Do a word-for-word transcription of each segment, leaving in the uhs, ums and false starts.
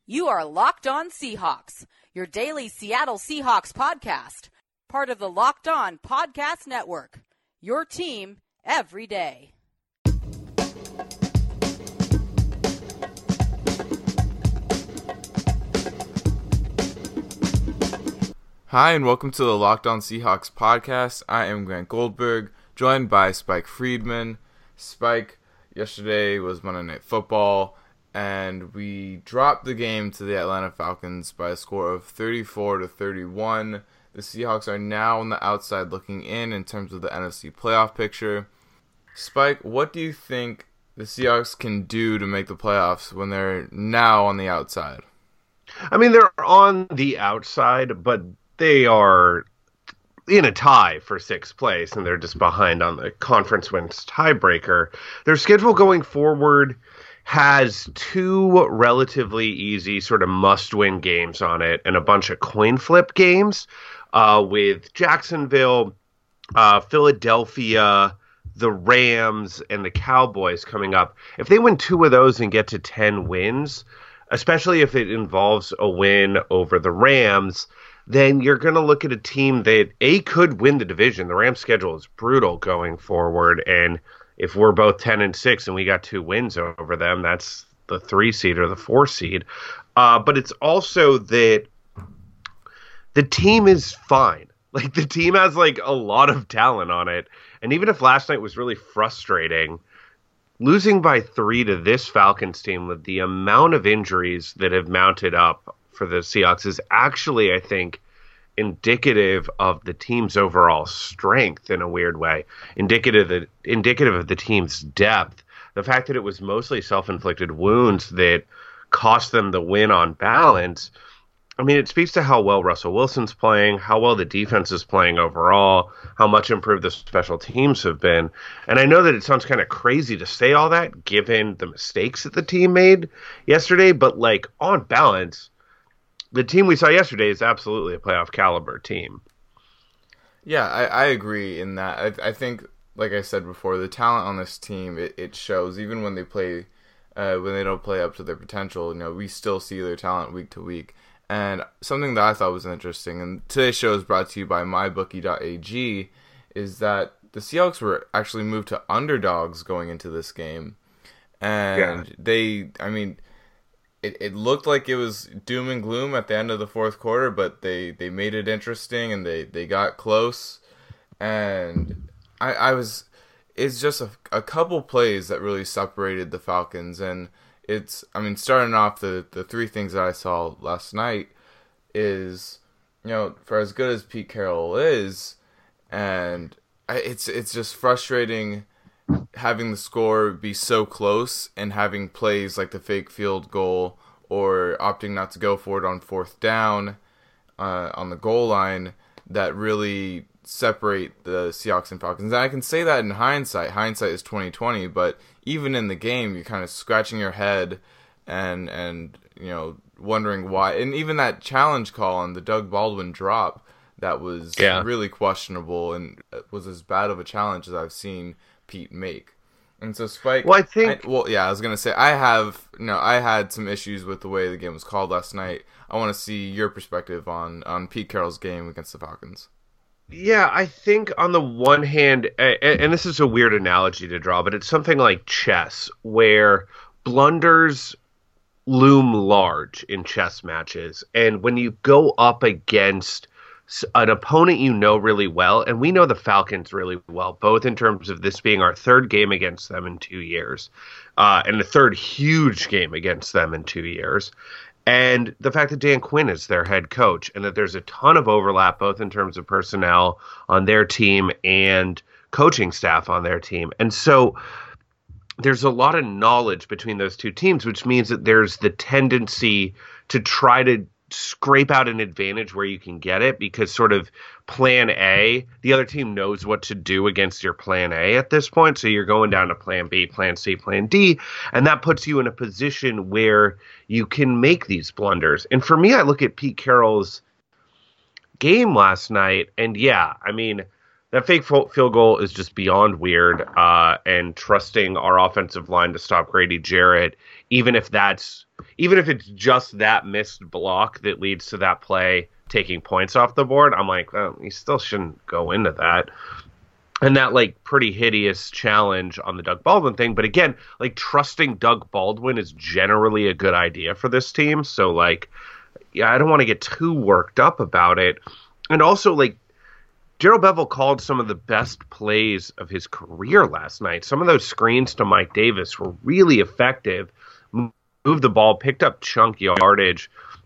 You are Locked On Seahawks, your daily Seattle Seahawks podcast, part of the Locked On Podcast Network, your team every day. Hi, and welcome to the Locked On Seahawks podcast. I am Grant Goldberg, joined by Spike Friedman. Spike, yesterday was Monday Night Football, and we dropped the game to the Atlanta Falcons by a score of thirty-four to thirty-one. The Seahawks are now on the outside looking in in terms of the N F C playoff picture. Spike, what do you think the Seahawks can do to make the playoffs when they're now on the outside? I mean, they're on the outside, but they are in a tie for sixth place, and they're just behind on the conference wins tiebreaker. Their schedule going forward has two relatively easy sort of must-win games on it and a bunch of coin flip games uh, with Jacksonville, uh, Philadelphia, the Rams, and the Cowboys coming up. If they win two of those and get to ten wins, especially if it involves a win over the Rams, then you're going to look at a team that, A, could win the division. The Rams' schedule is brutal going forward, and if we're both ten and six and we got two wins over them, that's the three seed or the four seed. Uh, but it's also that the team is fine. Like, the team has, like, a lot of talent on it. And even if last night was really frustrating, losing by three to this Falcons team with the amount of injuries that have mounted up for the Seahawks is actually, I think, indicative of the team's overall strength in a weird way, indicative of, indicative of the team's depth. The fact that it was mostly self-inflicted wounds that cost them the win on balance, I mean, it speaks to how well Russell Wilson's playing, how well the defense is playing overall, how much improved the special teams have been. And I know that it sounds kind of crazy to say all that, given the mistakes that the team made yesterday, but, like, on balance, the team we saw yesterday is absolutely a playoff caliber team. Yeah, I, I agree in that. I, I think, like I said before, the talent on this team, it, it shows. Even when they play, uh, when they don't play up to their potential, you know, we still see their talent week to week. And something that I thought was interesting, and today's show is brought to you by my bookie dot a g, is that the Seahawks were actually moved to underdogs going into this game. And yeah. they, I mean... It it looked like it was doom and gloom at the end of the fourth quarter, but they, they made it interesting and they, they got close. And I I was it's just a, a couple plays that really separated the Falcons. And it's I mean starting off the, the three things that I saw last night is, you know, for as good as Pete Carroll is, and I, it's it's just frustrating having the score be so close and having plays like the fake field goal or opting not to go for it on fourth down uh, on the goal line that really separate the Seahawks and Falcons. And I can say that in hindsight. Hindsight is twenty twenty, but even in the game, you're kind of scratching your head and, and you know, wondering why. And even that challenge call on the Doug Baldwin drop, that was yeah. really questionable and was as bad of a challenge as I've seen Pete make. And so Spike, well, I think, I, well, yeah, I was gonna say I have, you know, I had some issues with the way the game was called last night. I want to see your perspective on on Pete Carroll's game against the Falcons. Yeah, I think on the one hand, and this is a weird analogy to draw, but it's something like chess, where blunders loom large in chess matches, and when you go up against an opponent you know really well, and we know the Falcons really well, both in terms of this being our third game against them in two years, uh, and the third huge game against them in two years, and the fact that Dan Quinn is their head coach, and that there's a ton of overlap both in terms of personnel on their team and coaching staff on their team. And so there's a lot of knowledge between those two teams, which means that there's the tendency to try to scrape out an advantage where you can get it, because sort of plan A, the other team knows what to do against your plan A at this point. So you're going down to plan B, plan C, plan D, and that puts you in a position where you can make these blunders. And for me, I look at Pete Carroll's game last night, and yeah, I mean, that fake field goal is just beyond weird, uh, and trusting our offensive line to stop Grady Jarrett, even if that's even if it's just that missed block that leads to that play taking points off the board, I'm like, oh, you still shouldn't go into that. And that, like, pretty hideous challenge on the Doug Baldwin thing. But again, like, trusting Doug Baldwin is generally a good idea for this team. So, like, yeah, I don't want to get too worked up about it. And also, like, Darrell Bevell called some of the best plays of his career last night. Some of those screens to Mike Davis were really effective. Moved the ball, picked up chunk yardage.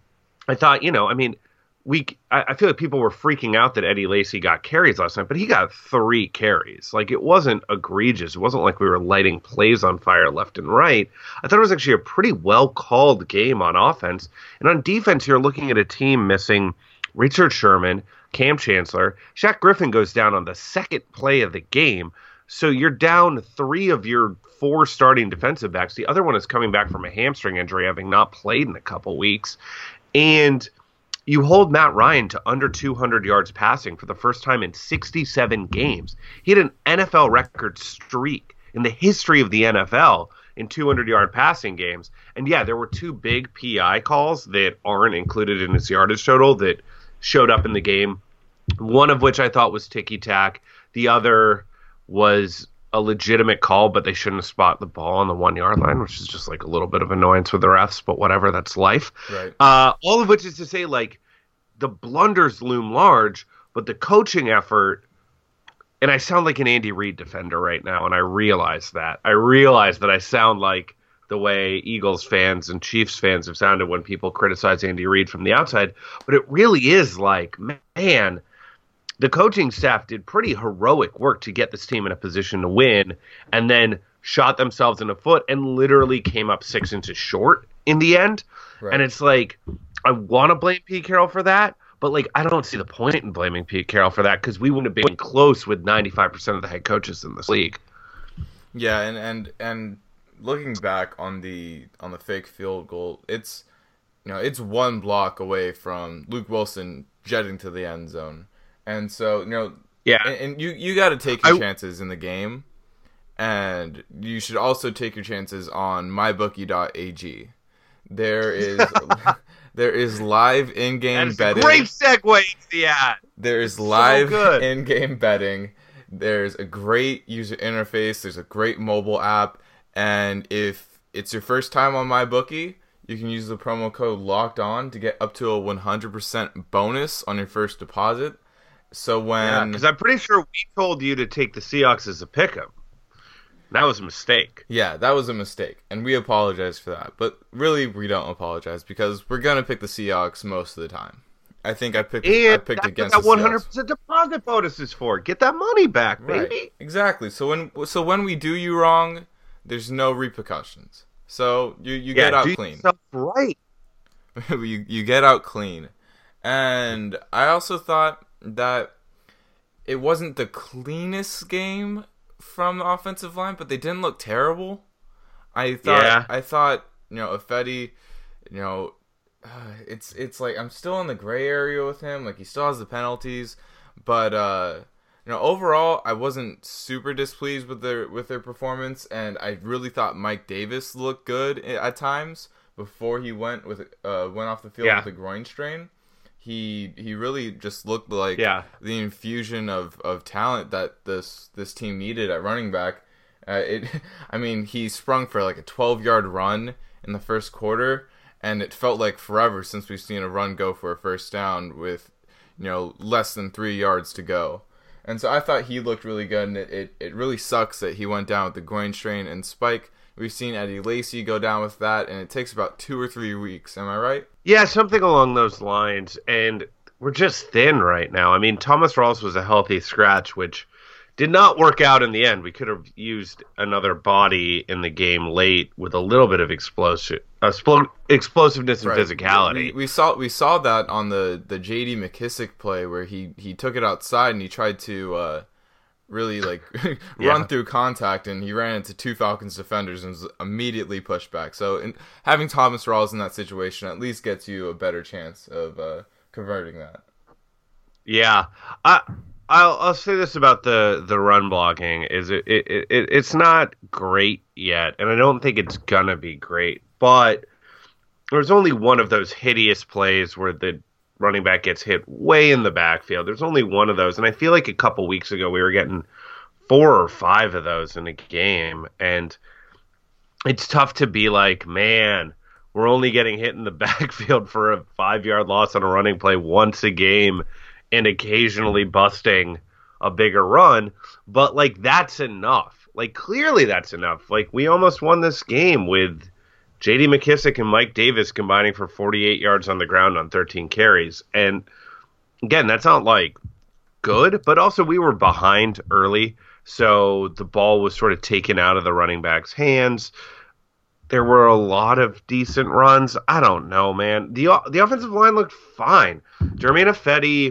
I thought, you know, I mean, we I feel like people were freaking out that Eddie Lacy got carries last night, but he got three carries. Like, it wasn't egregious. It wasn't like we were lighting plays on fire left and right. I thought it was actually a pretty well-called game on offense. And on defense, you're looking at a team missing Richard Sherman, Cam Chancellor. Shaq Griffin goes down on the second play of the game. So you're down three of your four starting defensive backs. The other one is coming back from a hamstring injury, having not played in a couple weeks. And you hold Matt Ryan to under two hundred yards passing for the first time in sixty-seven games. He had an N F L record streak in the history of the N F L in two hundred-yard passing games. And yeah, there were two big P I calls that aren't included in his yardage total that showed up in the game, one of which I thought was ticky-tack. The other was a legitimate call, but they shouldn't have spotted the ball on the one-yard line, which is just like a little bit of annoyance with the refs, but whatever, that's life. Right. Uh, all of which is to say, like, the blunders loom large, but the coaching effort, and I sound like an Andy Reid defender right now, and I realize that. I realize that I sound like the way Eagles fans and Chiefs fans have sounded when people criticize Andy Reid from the outside, but it really is like, man, the coaching staff did pretty heroic work to get this team in a position to win, and then shot themselves in the foot and literally came up six inches short in the end. Right. And it's like, I want to blame Pete Carroll for that, but like, I don't see the point in blaming Pete Carroll for that, because we wouldn't have been close with ninety-five percent of the head coaches in this league. Yeah, and, and, and looking back on the on the fake field goal, it's you know it's one block away from Luke Wilson jetting to the end zone. And so, you know, yeah, and, and you, you got to take your I, chances in the game, and you should also take your chances on my bookie dot a g. There is there is live in-game betting. Great segue into the ad. There is live so in-game betting. There's a great user interface. There's a great mobile app, and if it's your first time on MyBookie, you can use the promo code Locked On to get up to a one hundred percent bonus on your first deposit. So when, because yeah, I'm pretty sure we told you to take the Seahawks as a pick'em. That was a mistake. Yeah, that was a mistake, and we apologize for that. But really, we don't apologize, because we're gonna pick the Seahawks most of the time. I think I picked. And I picked that's against what that the one hundred percent deposit bonus is for. Get that money back, baby. Right. Exactly. So when so when we do you wrong, there's no repercussions. So you you yeah, get out do clean. Yourself right. you you get out clean, and I also thought that it wasn't the cleanest game from the offensive line, but they didn't look terrible. I thought, yeah. I thought, you know, Ifedi, you know, uh, it's it's like I'm still in the gray area with him. Like, he still has the penalties, but uh, you know, overall, I wasn't super displeased with their with their performance, and I really thought Mike Davis looked good at times before he went with uh went off the field yeah. with a groin strain. He he really just looked like yeah. the infusion of, of talent that this this team needed at running back. Uh, it, I mean, he sprung for like a twelve-yard run in the first quarter, and it felt like forever since we've seen a run go for a first down with, you know, less than three yards to go. And so I thought he looked really good, and it, it, it really sucks that he went down with the groin strain and spike. We've seen Eddie Lacy go down with that, and it takes about two or three weeks. Am I right? Yeah, something along those lines. And we're just thin right now. I mean, Thomas Rawls was a healthy scratch, which did not work out in the end. We could have used another body in the game late with a little bit of explosive, uh, splo- explosiveness and right. physicality. We, we saw we saw that on the, the J D McKissick play where he, he took it outside and he tried to uh, really like run yeah. through contact, and he ran into two Falcons defenders and was immediately pushed back. So in, having Thomas Rawls in that situation at least gets you a better chance of uh, converting that. Yeah, I I'll I'll say this about the, the run blocking is it, it, it it's not great yet, and I don't think it's gonna be great. But there's only one of those hideous plays where the running back gets hit way in the backfield. There's only one of those. And I feel like a couple weeks ago we were getting four or five of those in a game. And it's tough to be like, man, we're only getting hit in the backfield for a five-yard loss on a running play once a game and occasionally busting a bigger run. But, like, that's enough. Like, clearly that's enough. Like, we almost won this game with J D McKissic and Mike Davis combining for forty-eight yards on the ground on thirteen carries. And, again, that's not, like, good. But also we were behind early, so the ball was sort of taken out of the running back's hands. There were a lot of decent runs. I don't know, man. The the offensive line looked fine. Germain Ifedi,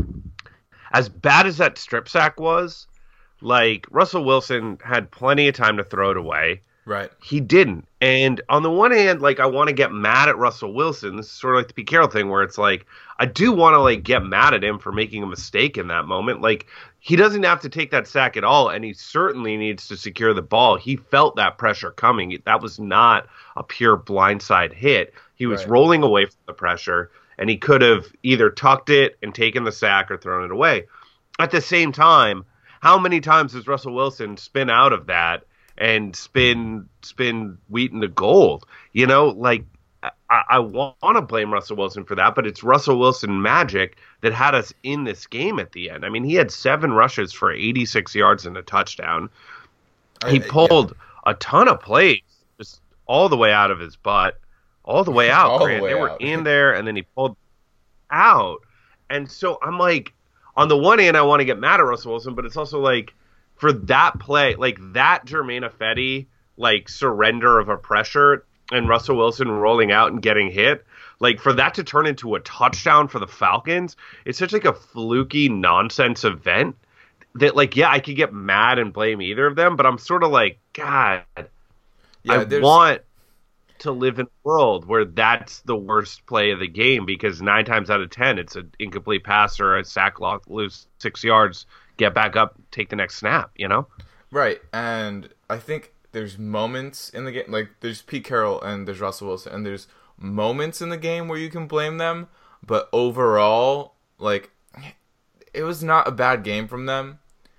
as bad as that strip sack was, like, Russell Wilson had plenty of time to throw it away. Right. He didn't. And on the one hand, like, I want to get mad at Russell Wilson. This is sort of like the Pete Carroll thing where it's like, I do want to, like, get mad at him for making a mistake in that moment. Like, he doesn't have to take that sack at all, and he certainly needs to secure the ball. He felt that pressure coming. That was not a pure blindside hit. He was right. rolling away from the pressure, and he could have either tucked it and taken the sack or thrown it away. At the same time, how many times does Russell Wilson spin out of that and spin spin wheat into gold? You know, like, I, I want to blame Russell Wilson for that, but it's Russell Wilson magic that had us in this game at the end. I mean, he had seven rushes for eighty-six yards and a touchdown. He pulled yeah. a ton of plays just all the way out of his butt, all the way out. all Grant. the way they were out. in there, and then he pulled out. And so I'm like, on the one hand, I want to get mad at Russell Wilson, but it's also like, for that play, like that Germain Ifedi, like, surrender of a pressure and Russell Wilson rolling out and getting hit, like, for that to turn into a touchdown for the Falcons, it's such like a fluky nonsense event that, like, yeah, I could get mad and blame either of them, but I'm sort of like, God, Yeah, I there's- want to live in a world where that's the worst play of the game, because nine times out of ten, it's an incomplete pass or a sack lock, lose six yards, get back up, take the next snap, you know? Right, and I think there's moments in the game, like, there's Pete Carroll and there's Russell Wilson, and there's moments in the game where you can blame them, but overall, like, it was not a bad game from them.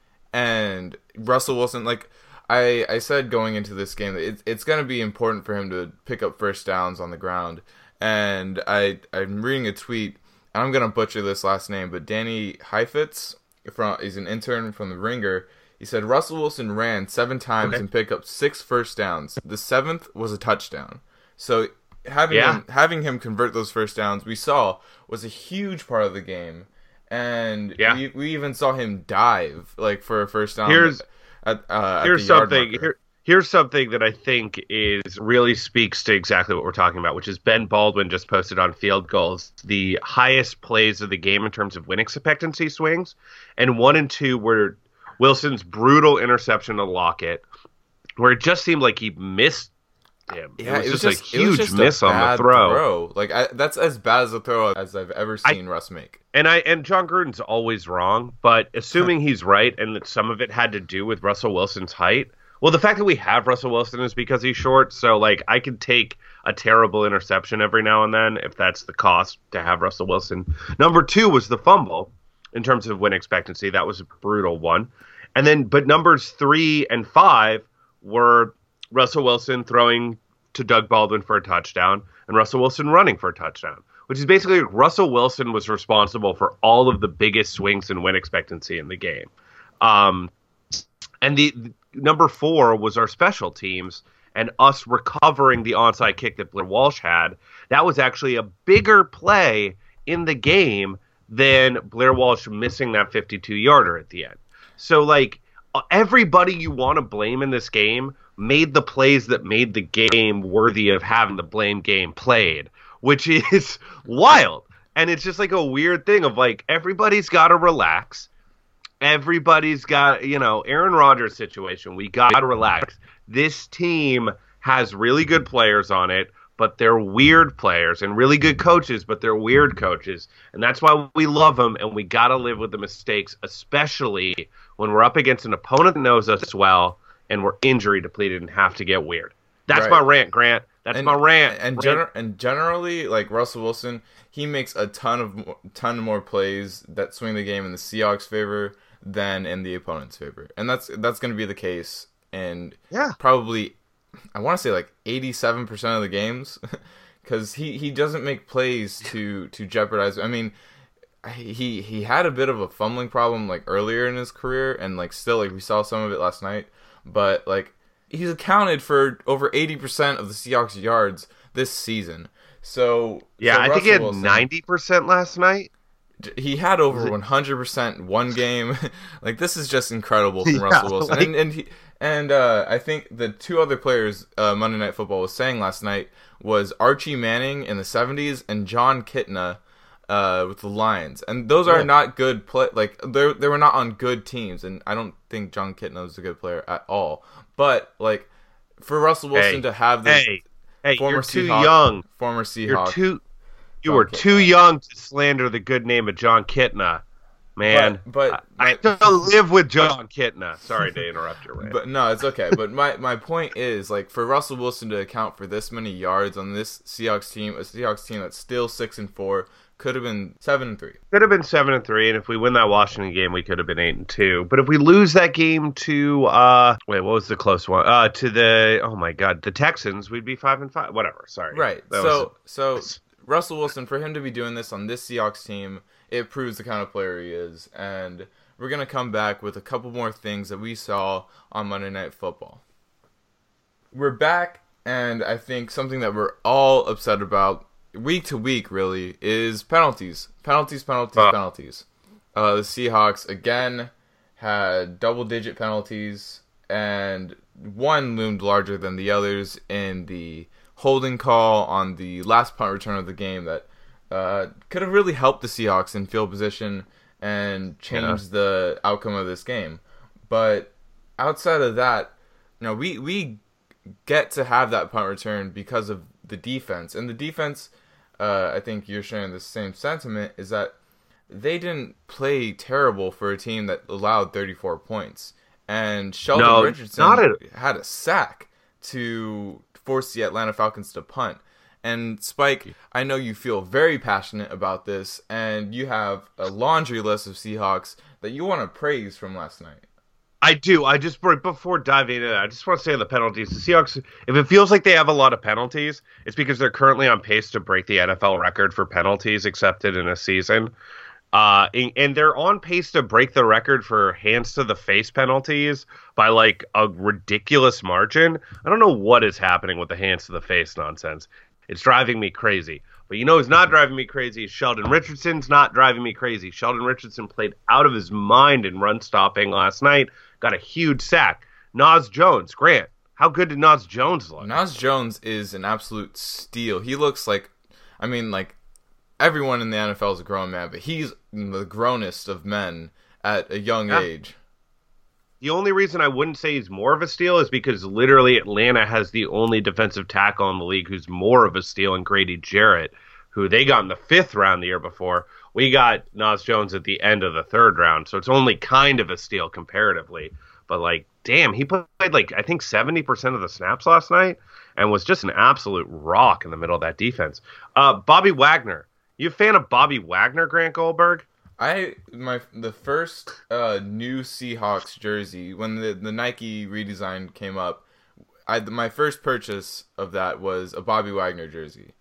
And Russell Wilson, like, I, I said going into this game, it, it's going to be important for him to pick up first downs on the ground. And I, I'm reading a tweet, and I'm going to butcher this last name, but Danny Heifetz, from, he's an intern from The Ringer. He said Russell Wilson ran seven times Okay. and picked up six first downs. The seventh was a touchdown. So having Yeah. him, having him convert those first downs, we saw, was a huge part of the game. And Yeah. we, we even saw him dive, like, for a first down. Here's- at, uh, at Here's the yard something. marker. Here, here's something that I think is really speaks to exactly what we're talking about, which is Ben Baldwin just posted on Field Goals the highest plays of the game in terms of win expectancy swings, and one and two were Wilson's brutal interception to Lockett, where it just seemed like he missed him. Yeah, it was just, it a was huge just a miss on the bad throw. Like, I, that's as bad as a throw as I've ever seen Russ make. And I and John Gruden's always wrong, but assuming he's right and that some of it had to do with Russell Wilson's height. Well, the fact that we have Russell Wilson is because he's short, so, like, I could take a terrible interception every now and then if that's the cost to have Russell Wilson. Number two was the fumble in terms of win expectancy. That was a brutal one. And then, but numbers three and five were Russell Wilson throwing to Doug Baldwin for a touchdown and Russell Wilson running for a touchdown, which is basically Russell Wilson was responsible for all of the biggest swings in win expectancy in the game. Um, and the, the number four was our special teams and us recovering the onside kick that Blair Walsh had. That was actually a bigger play in the game than Blair Walsh missing that fifty-two yarder at the end. So, like, everybody you want to blame in this game made the plays that made the game worthy of having the blame game played, which is wild. And it's just like a weird thing of, like, everybody's got to relax. Everybody's got, you know, Aaron Rodgers situation. We got to relax. This team has really good players on it, but they're weird players, and really good coaches, but they're weird coaches. And that's why we love them, and we got to live with the mistakes, especially when we're up against an opponent that knows us well and we're injury depleted and have to get weird. That's Right. my rant, Grant. That's and, my rant. And rant. Gener- and generally, like Russell Wilson, he makes a ton of ton more plays that swing the game in the Seahawks' favor than in the opponent's favor, and that's that's going to be the case in yeah. probably I want to say like eighty-seven percent of the games, because he, he doesn't make plays to to jeopardize. I mean, he he had a bit of a fumbling problem like earlier in his career, and like still like we saw some of it last night, but like he's accounted for over eighty percent of the Seahawks yards this season. So yeah, so I Russell think he had Wilson, ninety percent last night. He had over one hundred percent one game. Like, this is just incredible from yeah, Russell Wilson. Like... And and, he, and uh, I think the two other players uh, Monday Night Football was saying last night was Archie Manning in the seventies and John Kitna uh, with the Lions. And those are yeah. not good play. Like, they they were not on good teams. And I don't think John Kitna was a good player at all. But, like, for Russell Wilson hey, to have this hey, hey, former you're too Seahawk, young. Former Seahawk. You're too... You John were Kitna. too young to slander the good name of John Kitna, man. But, but I, I don't live with John Kitna. Sorry to interrupt you, Ray. But no, it's okay. But my, my point is, like, for Russell Wilson to account for this many yards on this Seahawks team, a Seahawks team that's still six and four, could have been seven and three. Could have been seven and three, and if we win that Washington game, we could have been eight and two. But if we lose that game to uh, wait, what was the close one? Uh, to the oh my god, the Texans, we'd be five and five. Whatever. Sorry. Right. That so was... so. Russell Wilson, for him to be doing this on this Seahawks team, it proves the kind of player he is. And we're going to come back with a couple more things that we saw on Monday Night Football. We're back, and I think something that we're all upset about, week to week really, is penalties. Penalties, penalties, uh. penalties. Uh, the Seahawks, again, had double-digit penalties, and one loomed larger than the others in the holding call on the last punt return of the game that uh, could have really helped the Seahawks in field position and changed yeah. the outcome of this game. But outside of that, you know, we we get to have that punt return because of the defense. And the defense, uh, I think you're sharing the same sentiment, is that they didn't play terrible for a team that allowed thirty-four points. And Sheldon no, Richardson not a- had a sack to force the Atlanta Falcons to punt. And Spike, I know you feel very passionate about this, and you have a laundry list of Seahawks that you want to praise from last night. I do. I just, before diving into that, I just want to say on the penalties, the Seahawks, if it feels like they have a lot of penalties, it's because they're currently on pace to break the N F L record for penalties accepted in a season. Uh, and they're on pace to break the record for hands to the face penalties by like a ridiculous margin. I don't know what is happening with the hands to the face nonsense. It's driving me crazy. But you know who's not driving me crazy? Sheldon Richardson's not driving me crazy. Sheldon Richardson played out of his mind in run stopping last night. Got a huge sack. Naz Jones, Grant, how good did Naz Jones look? Naz Jones is an absolute steal. He looks like, I mean, like, everyone in the N F L is a grown man, but he's the grownest of men at a young yeah. age. The only reason I wouldn't say he's more of a steal is because literally Atlanta has the only defensive tackle in the league who's more of a steal in Grady Jarrett, who they got in the fifth round the year before. We got Naz Jones at the end of the third round, so it's only kind of a steal comparatively. But, like, damn, he played, like, I think seventy percent of the snaps last night and was just an absolute rock in the middle of that defense. Uh, Bobby Wagner. You a fan of Bobby Wagner, Grant Goldberg? I my the first uh, new Seahawks jersey, when the, the Nike redesign came up, I my first purchase of that was a Bobby Wagner jersey.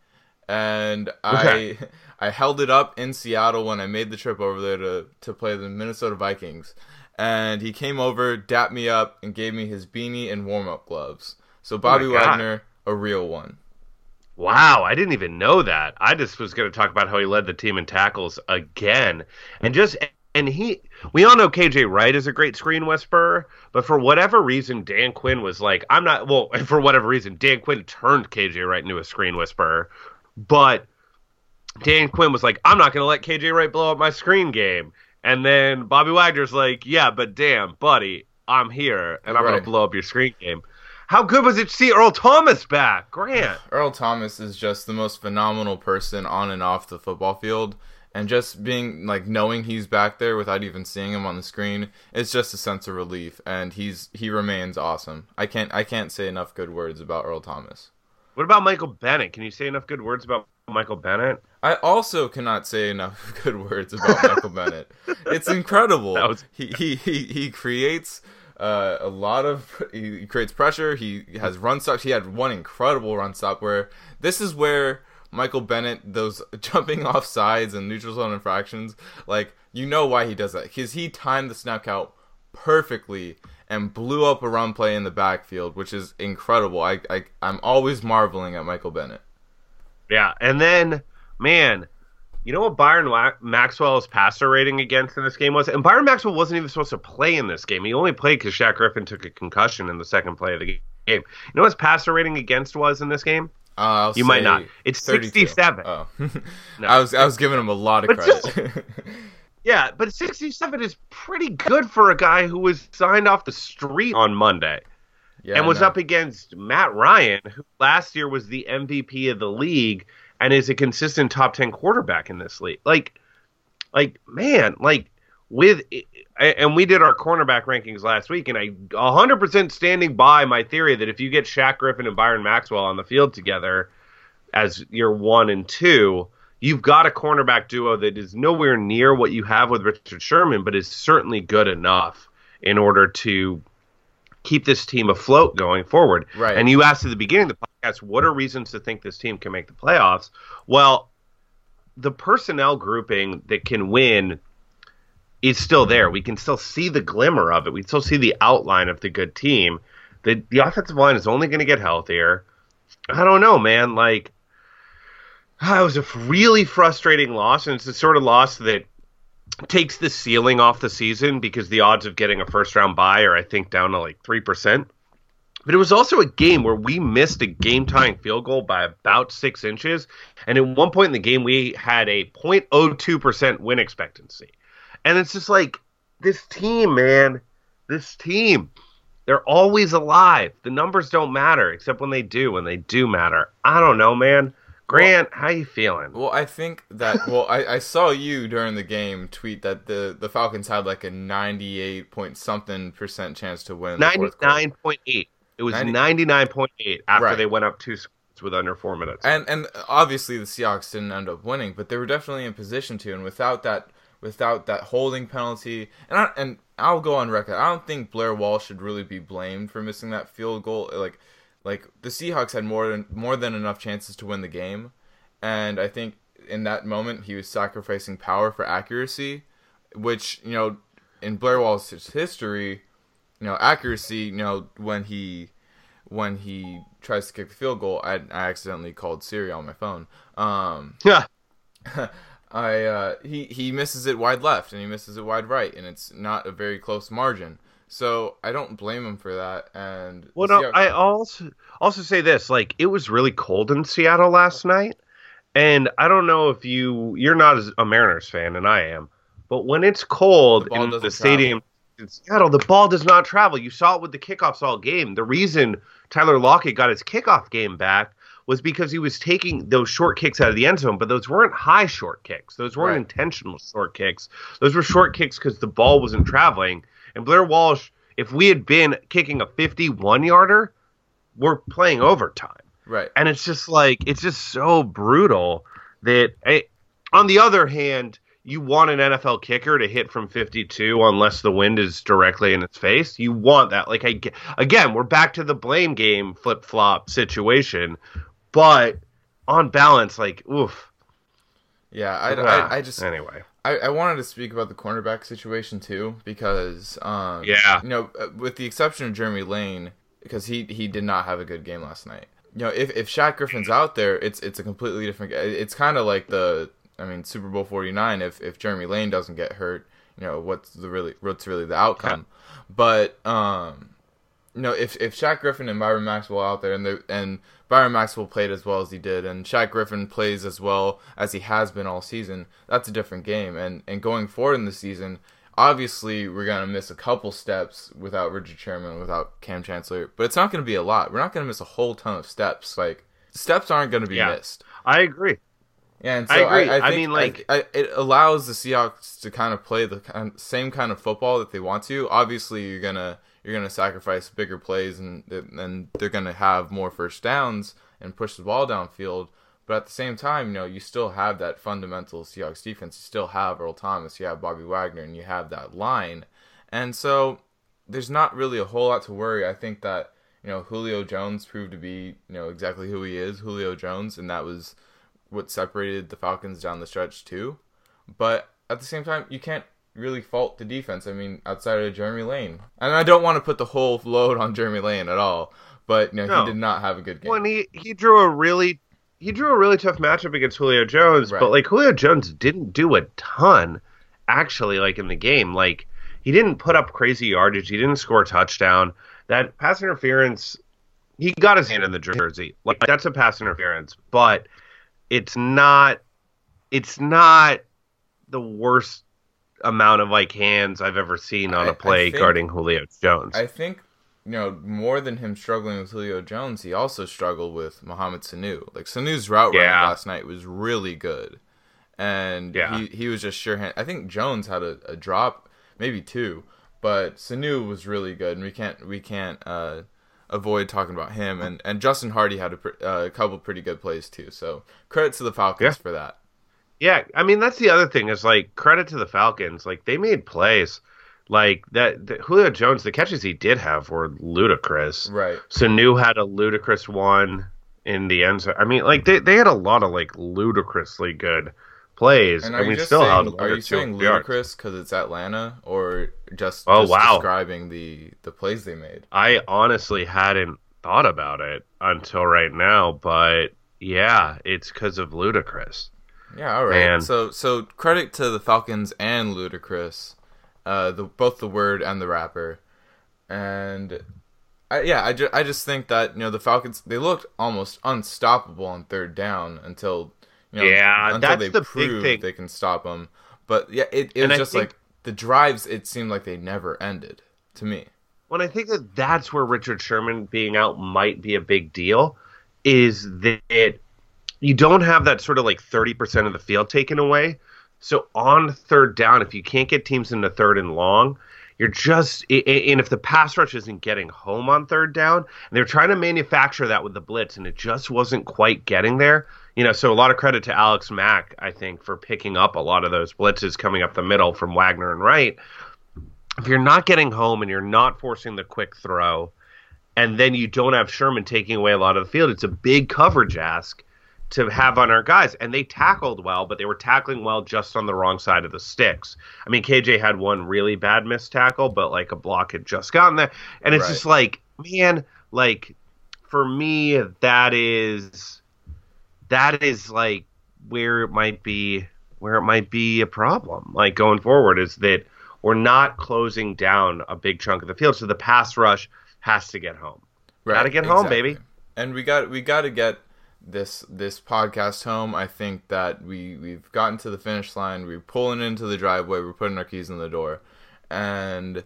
And okay. I I held it up in Seattle when I made the trip over there to, to play the Minnesota Vikings. And he came over, dapped me up, and gave me his beanie and warm-up gloves. So Bobby oh Wagner, a real one. Wow, I didn't even know that. I just was going to talk about how he led the team in tackles again. And just and he we all know K J Wright is a great screen whisperer, but for whatever reason Dan Quinn was like, I'm not well, for whatever reason Dan Quinn turned K J Wright into a screen whisperer. But Dan Quinn was like, I'm not going to let K J Wright blow up my screen game. And then Bobby Wagner's like, yeah, but damn, buddy, I'm here and I'm right. going to blow up your screen game. How good was it to see Earl Thomas back? Grant. Earl Thomas is just the most phenomenal person on and off the football field. And just being, like, knowing he's back there without even seeing him on the screen, it's just a sense of relief. And he's he remains awesome. I can't I can't say enough good words about Earl Thomas. What about Michael Bennett? Can you say enough good words about Michael Bennett? I also cannot say enough good words about Michael Bennett. It's incredible. Was... He, he he he creates uh, a lot of he creates pressure. He has run stops. He had one incredible run stop where this is where Michael Bennett, those jumping off sides and neutral zone infractions, like, you know why he does that, because he timed the snap count perfectly and blew up a run play in the backfield, which is incredible. I, I I'm always marveling at Michael Bennett. Yeah, and then, man, you know what Byron Maxwell's passer rating against in this game was? And Byron Maxwell wasn't even supposed to play in this game. He only played because Shaq Griffin took a concussion in the second play of the game. You know what his passer rating against was in this game? Uh, I'll you might not. It's thirty-two. sixty-seven. Oh, no. I was I was giving him a lot of but credit. Just, yeah, but sixty-seven is pretty good for a guy who was signed off the street on Monday. Yeah, and was no. up against Matt Ryan, who last year was the M V P of the league and is a consistent top ten quarterback in this league. Like, like man, like with and we did our cornerback rankings last week, and I one hundred percent standing by my theory that if you get Shaq Griffin and Byron Maxwell on the field together as your one and two, you've got a cornerback duo that is nowhere near what you have with Richard Sherman, but is certainly good enough in order to keep this team afloat going forward. Right. And you asked at the beginning of the podcast, what are reasons to think this team can make the playoffs? Well, the personnel grouping that can win is still there. We can still see the glimmer of it. We still see the outline of the good team. The the offensive line is only going to get healthier. I don't know, man. Like, it was a really frustrating loss, and it's the sort of loss that takes the ceiling off the season because the odds of getting a first-round bye are, I think, down to like three percent. But it was also a game where we missed a game-tying field goal by about six inches, and at one point in the game, we had a zero point zero two percent win expectancy. And it's just like, this team, man, this team, they're always alive. The numbers don't matter, except when they do, when they do matter. I don't know, man. Grant, well, how you feeling? Well, I think that, well, I, I saw you during the game tweet that the, the Falcons had like a ninety-eight point something percent chance to win. ninety-nine point eight. It was ninety ninety-nine point eight after right. they went up two scores with under four minutes. And and obviously the Seahawks didn't end up winning, but they were definitely in position to, and without that without that holding penalty, and I, and I'll go on record, I don't think Blair Walsh should really be blamed for missing that field goal. Like like the Seahawks had more than more than enough chances to win the game, and I think in that moment he was sacrificing power for accuracy, which, you know, in Blair Walsh's history, you know, accuracy, you know, when he when he tries to kick the field goal, I, I accidentally called Siri on my phone. Um, yeah. I uh, he he misses it wide left and he misses it wide right, and it's not a very close margin. So I don't blame him for that. And well, no, Seahawks- I also also say this: like, it was really cold in Seattle last night, and I don't know if you you're not as a Mariners fan, and I am, but when it's cold The ball in doesn't the stadium in Seattle, the ball does not travel. You saw it with the kickoffs all game. The reason Tyler Lockett got his kickoff game back was because he was taking those short kicks out of the end zone, but those weren't high short kicks. Those weren't Right. intentional short kicks. Those were short kicks because the ball wasn't traveling. And Blair Walsh, if we had been kicking a fifty-one-yarder, we're playing overtime. right. And it's just like, it's just so brutal that, I, on the other hand, you want an N F L kicker to hit from fifty-two unless the wind is directly in its face. You want that. Like, I, again, we're back to the blame game flip-flop situation. But on balance, like, oof. Yeah, I, I, I just anyway. I, I wanted to speak about the cornerback situation too, because um, Yeah. you know, with the exception of Jeremy Lane, because he he did not have a good game last night. You know, if if Shaq Griffin's out there, it's it's a completely different. It's kind of like the I mean Super Bowl forty-nine. If if Jeremy Lane doesn't get hurt, you know, what's the really what's really the outcome? Yeah. But um, you know, if if Shaq Griffin and Byron Maxwell out there, and the and Byron Maxwell played as well as he did, and Shaq Griffin plays as well as he has been all season, that's a different game. And and going forward in the season, obviously we're going to miss a couple steps without Richard Sherman, without Cam Chancellor, but it's not going to be a lot. We're not going to miss a whole ton of steps. Like, steps aren't going to be yeah, missed. I agree. Yeah, and so I agree. I, I, think, I mean, like, I, I, it allows the Seahawks to kind of play the kind, same kind of football that they want to. Obviously, you're gonna you're gonna sacrifice bigger plays, and and they're gonna have more first downs and push the ball downfield. But at the same time, you know, you still have that fundamental Seahawks defense. You still have Earl Thomas, you have Bobby Wagner, and you have that line. And so there's not really a whole lot to worry. I think that, you know, Julio Jones proved to be, you know, exactly who he is, Julio Jones, and that was what separated the Falcons down the stretch too. But at the same time, you can't really fault the defense. I mean, outside of Jeremy Lane. And I don't want to put the whole load on Jeremy Lane at all, but, you know, no. he did not have a good game. When he, he drew a really he drew a really tough matchup against Julio Jones, right. But like Julio Jones didn't do a ton actually like in the game. Like he didn't put up crazy yardage, he didn't score a touchdown. That pass interference, he got his hand in the jersey. Like that's a pass interference, but it's not it's not the worst amount of like hands I've ever seen on a play think, guarding Julio Jones. I think, you know, more than him struggling with Julio Jones, he also struggled with Mohamed Sanu. Like Sanu's route yeah. running last night was really good, and yeah. he he was just sure hand. I think Jones had a, a drop, maybe two, but Sanu was really good, and we can't we can't uh, avoid talking about him. And, and Justin Hardy had a, uh, a couple pretty good plays too. So credit to the Falcons yeah. for that. Yeah, I mean that's the other thing is like credit to the Falcons. Like they made plays. Like that, the, Julio Jones, the catches he did have were ludicrous. Right. Sanu had a ludicrous one in the end zone. I mean, like they, they had a lot of like ludicrously good plays, and, and we just still saying, held. Are you saying ludicrous because it's Atlanta, or just, oh, just wow. describing the the plays they made? I honestly hadn't thought about it until right now, but yeah, it's because of ludicrous. Yeah, all right. Man. So so credit to the Falcons and Ludacris. Uh, the both the word and the rapper, and I, yeah, I, ju- I just think that, you know, the Falcons, they looked almost unstoppable on third down until, you know, yeah, until they the proved they can stop them. But yeah, it, it was just think, like the drives. It seemed like they never ended to me. When I think that that's where Richard Sherman being out might be a big deal, is that it, you don't have that sort of like thirty percent of the field taken away. So on third down, if you can't get teams into third and long, you're just – and if the pass rush isn't getting home on third down, and they're trying to manufacture that with the blitz, and it just wasn't quite getting there. You know, so a lot of credit to Alex Mack, I think, for picking up a lot of those blitzes coming up the middle from Wagner and Wright. If you're not getting home and you're not forcing the quick throw, and then you don't have Sherman taking away a lot of the field, it's a big coverage ask to have on our guys. And they tackled well, but they were tackling well just on the wrong side of the sticks. I mean, K J had one really bad missed tackle, but like a block had just gotten there. And it's right. just like, man, like for me, that is, that is like where it might be, where it might be a problem. Like going forward is that we're not closing down a big chunk of the field. So the pass rush has to get home. Right. Got to get exactly. home, baby. And we got, we got to get this this podcast home. I think that we we've gotten to the finish line. We're pulling into the driveway. We're putting our keys in the door, and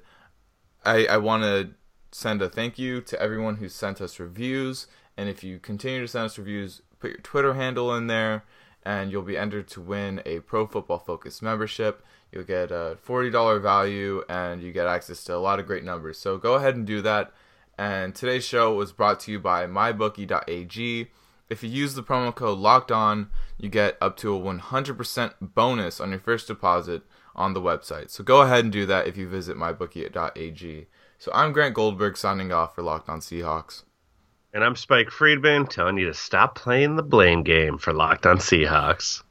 I I want to send a thank you to everyone who sent us reviews. And if you continue to send us reviews, put your Twitter handle in there, and you'll be entered to win a Pro Football Focus membership. You'll get a forty dollars value, and you get access to a lot of great numbers. So go ahead and do that. And today's show was brought to you by my bookie dot a g. If you use the promo code LOCKEDON, you get up to a one hundred percent bonus on your first deposit on the website. So go ahead and do that if you visit my bookie dot a g. So I'm Grant Goldberg signing off for Locked On Seahawks. And I'm Spike Friedman telling you to stop playing the blame game for Locked On Seahawks.